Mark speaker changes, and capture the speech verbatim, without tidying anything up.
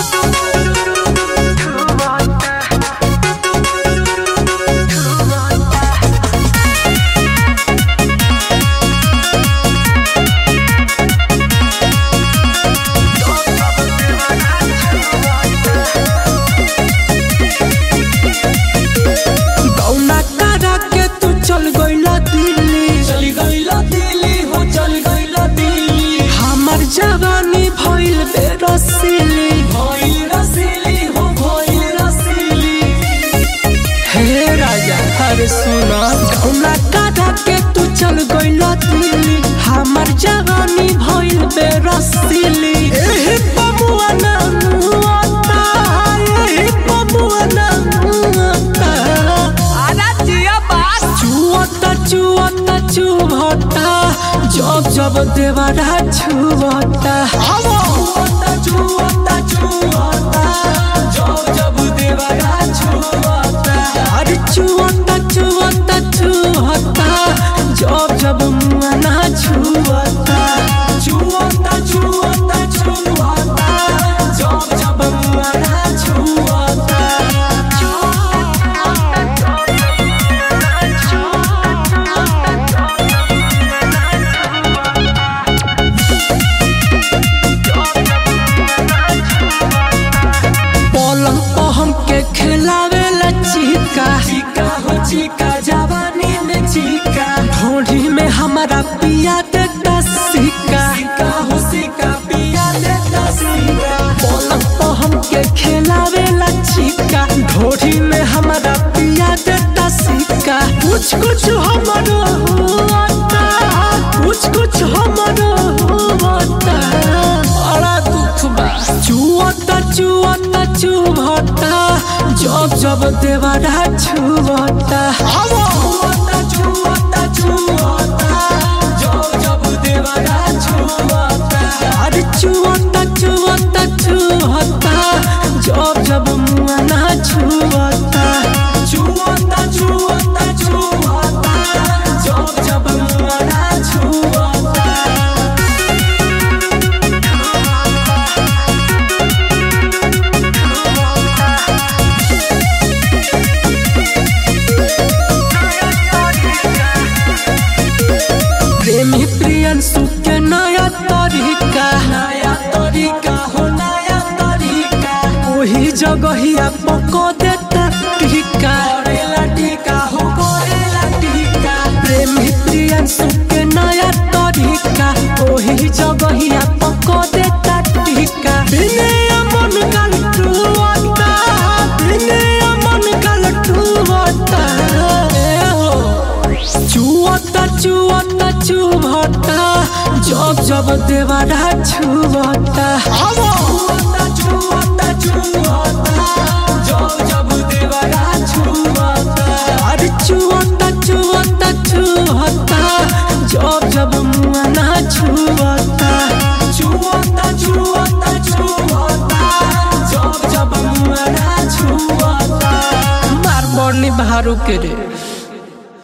Speaker 1: जवानी भइल बे रसीली भइल रसीली हो भइल रसीली। हे राजा हर सुना गौना काढ़ा के तू चल गइला दिल्ली। हमर जवानी भइल बे रसीली। एही बबुआ ना मुआता एही बबुआ ना मुआता। आजा जिया बास चुआता चुआता चुभता जब जब देवरा छुअता। छुअता छुअता छुअता जब जब देवरा छुअता। अरे छुअता छुअता छुअता जब जब मुआना छुअता। छुअता छुअता छुअता जब जब मुआना छुअता। हमके खिलावे ला चिका चिका हो चिका जवानी में चिका। ढोढ़ी में हमारा पिया देता सिक्का सिक्का हो सिक्का पिया देता सिक्का। पलंग पर हमके खिलावे ला चिका ढोढ़ी में हमारा पिया देता सिक्का। कुछ कुछ हमारो होता कुछ कुछ हमारो होता। बड़ा दुख बा चुअता चुअता चुभता जब जब देवरा छुअता। छुअता छुअता छुअता जब जब देवरा छुअता। अरे छुअता छुअता छुअता जब जब मुआना छुअता। छुअता छुअता छुअता जब जब मुआना छुअता। प्रेमी प्रियंशु के नया तरीका नया तरीका हो नया तरीका। वही जगहिया पको देता टीका करेला टीका हो करेला टीका। प्रेमी प्रियंशु के नया तरीका वही जगहिया पको देता टीका। बिने मन गल टूटा बिने मन गल टूटा। चुअता चुअता चुभता जब जब देवरा छुअता। छुअता छुअता छुअता जब जब देवरा छुअता। अरे छुअता छुअता छुअता जब जब मुआना छुअता। छुअता छुअता छुअता जब जब मुआना छुअता। मार बड़नी बहारू के रे।